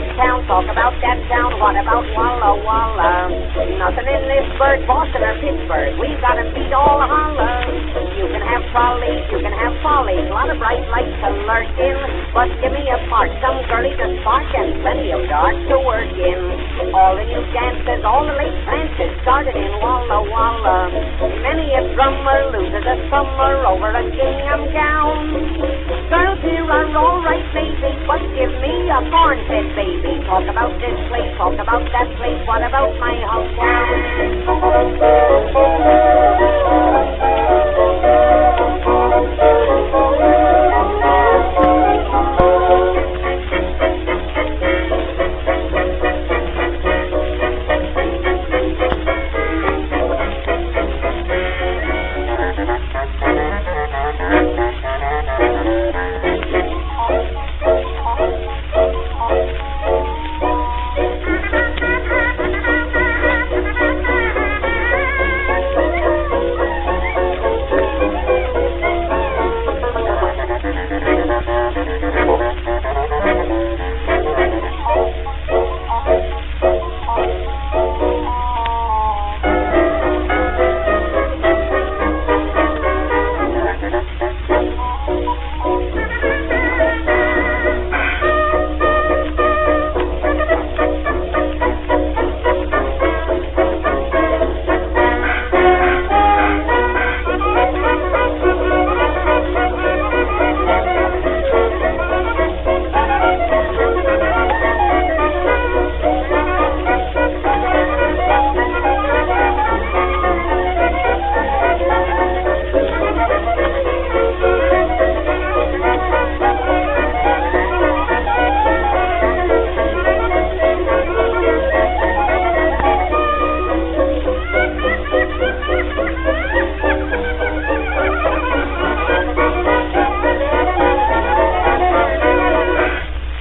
town, talk about that town. What about Walla Walla? Nothing in this bird, Boston or Pittsburgh. We've got 'em beat all holla. You can have trolleys, you can have follies, a lot of bright lights to lurk in. But give me a part, some girlie to spark, and plenty of dark to work in. All the new dances, all the late dances started in Walla Walla. Many a drummer loses a summer over a gingham gown. Girls here are all right, baby, but give me a corn-fed baby. Talk about this place, talk about that place. What about my